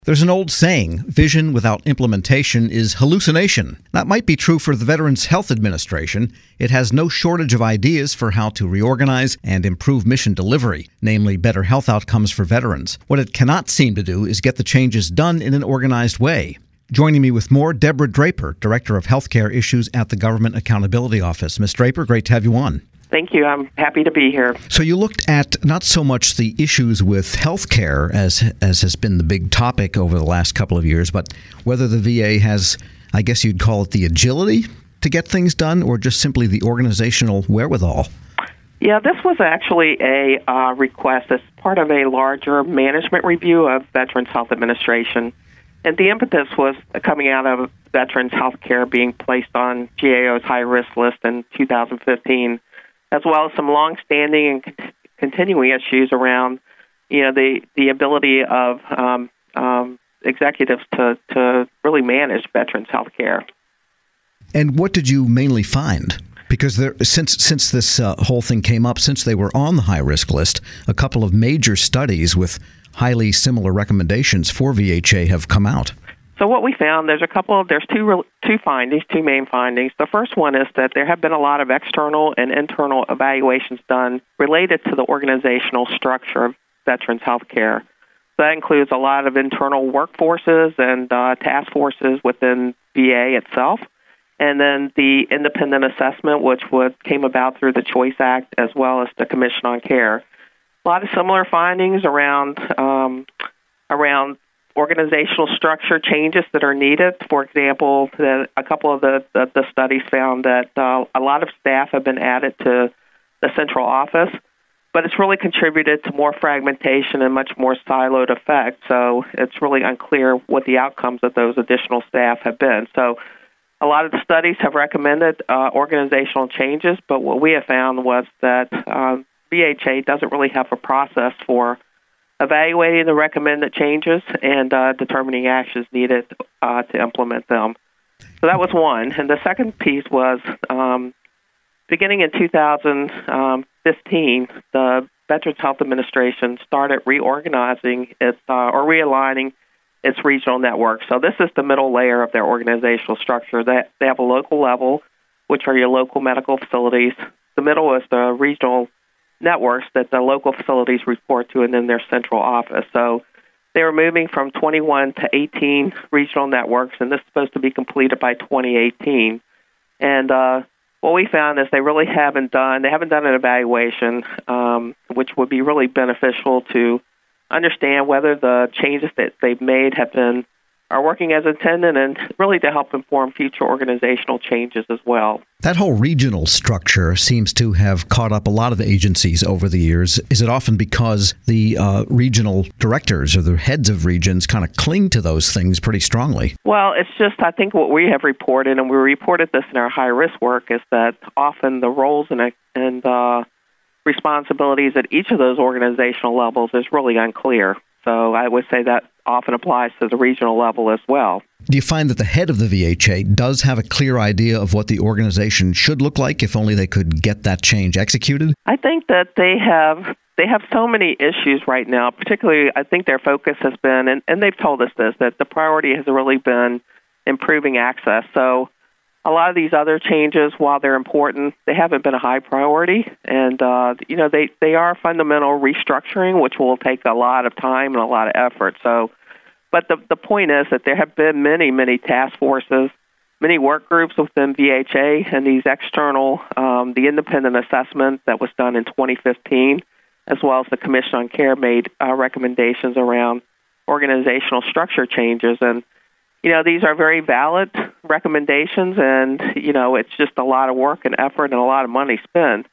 There's an old saying, vision without implementation is hallucination. That might be true for the Veterans Health Administration. It has no shortage of ideas for how to reorganize and improve mission delivery, namely better health outcomes for veterans. What it cannot seem to do is get the changes done in an organized way. Joining me with more, Deborah Draper, Director of Healthcare Issues at the Government Accountability Office. Ms. Draper, great to have you on. Thank you. I'm happy to be here. So you looked at not so much the issues with healthcare as has been the big topic over the last couple of years, but whether the VA has, I guess you'd call it the agility to get things done or just simply the organizational wherewithal. Yeah, this was actually a request as part of a larger management review of Veterans Health Administration. And the impetus was coming out of veterans health care being placed on GAO's high-risk list in 2015. As well as some long-standing and continuing issues around, the ability of executives to really manage veterans' health care. And what did you mainly find? Because since this whole thing came up, since they were on the high-risk list, a couple of major studies with highly similar recommendations for VHA have come out. So what we found, there's two main findings. The first one is that there have been a lot of external and internal evaluations done related to the organizational structure of veterans health care. That includes a lot of internal workforces and task forces within VA itself, and then the independent assessment, which came about through the CHOICE Act, as well as the Commission on Care. A lot of similar findings around organizational structure changes that are needed. For example, a couple of the studies found that a lot of staff have been added to the central office, but it's really contributed to more fragmentation and much more siloed effect. So it's really unclear what the outcomes of those additional staff have been. So a lot of the studies have recommended organizational changes, but what we have found was that VHA doesn't really have a process for evaluating the recommended changes and determining actions needed to implement them. So that was one. And the second piece was beginning in 2015, the Veterans Health Administration started reorganizing its or realigning its regional network. So this is the middle layer of their organizational structure. They have a local level, which are your local medical facilities. The middle is the regional networks that the local facilities report to, and then their central office. So they were moving from 21 to 18 regional networks, and this is supposed to be completed by 2018. And what we found is they haven't done an evaluation, which would be really beneficial to understand whether the changes that they've made are working as intended, and really to help inform future organizational changes as well. That whole regional structure seems to have caught up a lot of agencies over the years. Is it often because the regional directors or the heads of regions kind of cling to those things pretty strongly? Well, it's just, I think what we have reported, and we reported this in our high-risk work, is that often the roles and responsibilities at each of those organizational levels is really unclear. So I would say that often applies to the regional level as well. Do you find that the head of the VHA does have a clear idea of what the organization should look like if only they could get that change executed? I think that they have so many issues right now. Particularly, I think their focus has been, and they've told us this, that the priority has really been improving access. So a lot of these other changes, while they're important, they haven't been a high priority. And, they are fundamental restructuring, which will take a lot of time and a lot of effort. So, but the point is that there have been many, many task forces, many work groups within VHA, and these external, the independent assessment that was done in 2015, as well as the Commission on Care made recommendations around organizational structure changes. And these are very valid recommendations, and, it's just a lot of work and effort and a lot of money spent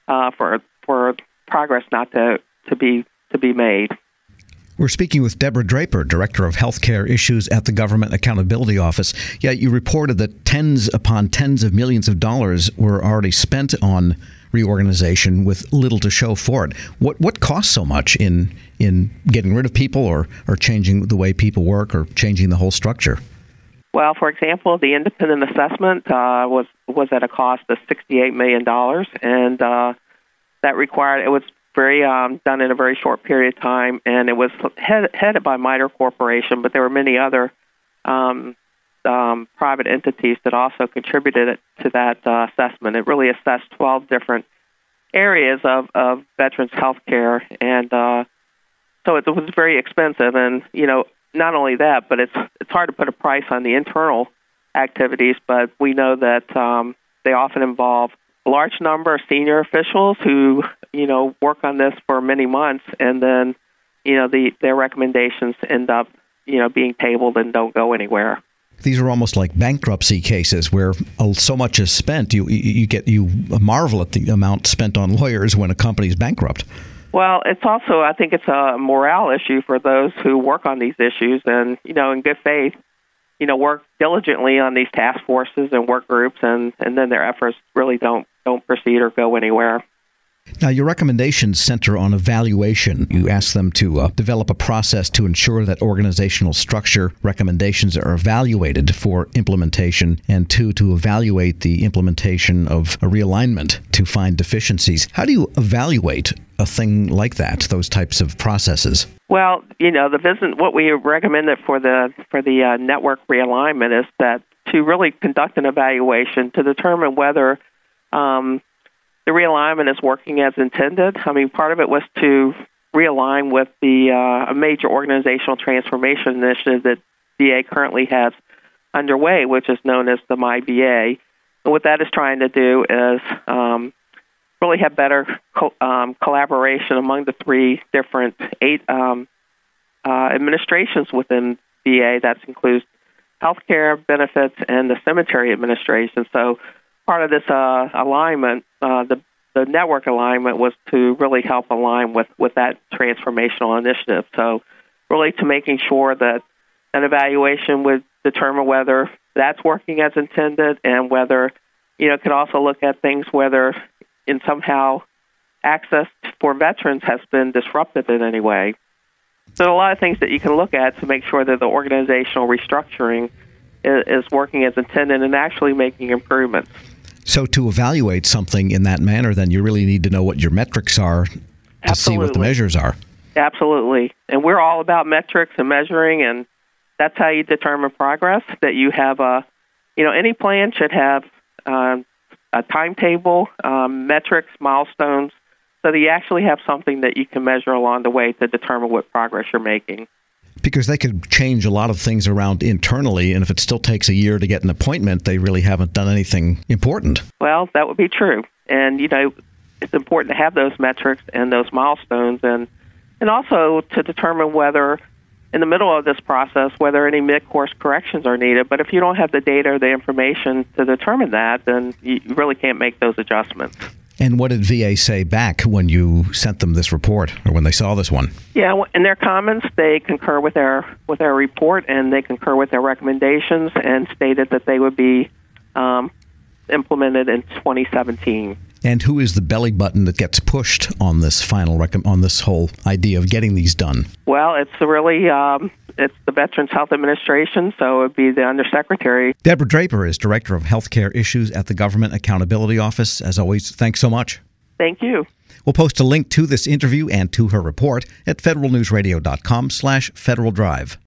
for progress not to be made. We're speaking with Deborah Draper, Director of Healthcare Issues at the Government Accountability Office. Yeah, you reported that tens upon tens of millions of dollars were already spent on reorganization with little to show for it. What costs so much in getting rid of people or changing the way people work or changing the whole structure? Well, for example, the independent assessment was at a cost of $68 million, and that required, it was very done in a very short period of time, and it was headed by MITRE Corporation, but there were many other private entities that also contributed to that assessment. It really assessed 12 different areas of veterans' health care, and so it was very expensive. And, not only that, but it's hard to put a price on the internal activities, but we know that they often involve a large number of senior officials who, work on this for many months, and then, their recommendations end up, being tabled and don't go anywhere. These are almost like bankruptcy cases where so much is spent. You marvel at the amount spent on lawyers when a company's bankrupt. Well, I think it's a morale issue for those who work on these issues and, in good faith, work diligently on these task forces and work groups, and then their efforts really don't proceed or go anywhere. Now, your recommendations center on evaluation. You ask them to develop a process to ensure that organizational structure recommendations are evaluated for implementation, and to evaluate the implementation of a realignment to find deficiencies. How do you evaluate a thing like that, those types of processes? Well, what we recommended for the network realignment is that to really conduct an evaluation to determine whether the realignment is working as intended. I mean, part of it was to realign with the a major organizational transformation initiative that VA currently has underway, which is known as the MyVA. And what that is trying to do is really have better collaboration among the three different administrations within VA. That includes healthcare, benefits, and the cemetery administration. So part of this alignment, the network alignment, was to really help align with that transformational initiative. So really to making sure that an evaluation would determine whether that's working as intended, and whether, could also look at things whether in somehow access for veterans has been disrupted in any way. So there are a lot of things that you can look at to make sure that the organizational restructuring is working as intended and actually making improvements. So to evaluate something in that manner, then you really need to know what your metrics are to Absolutely. See what the measures are. Absolutely. And we're all about metrics and measuring, and that's how you determine progress, that you have any plan should have a timetable, metrics, milestones, so that you actually have something that you can measure along the way to determine what progress you're making. Because they could change a lot of things around internally, and if it still takes a year to get an appointment, they really haven't done anything important. Well, that would be true. And, it's important to have those metrics and those milestones, and also to determine whether, in the middle of this process, whether any mid-course corrections are needed. But if you don't have the data or the information to determine that, then you really can't make those adjustments. And what did VA say back when you sent them this report, or when they saw this one? Yeah, in their comments, they concur with our report, and they concur with their recommendations, and stated that they would be implemented in 2017. And who is the belly button that gets pushed on this on this whole idea of getting these done? Well, it's really it's the Veterans Health Administration, so it would be the Undersecretary. Deborah Draper is Director of Healthcare Issues at the Government Accountability Office. As always, thanks so much. Thank you. We'll post a link to this interview and to her report at federalnewsradio.com/Federal Drive.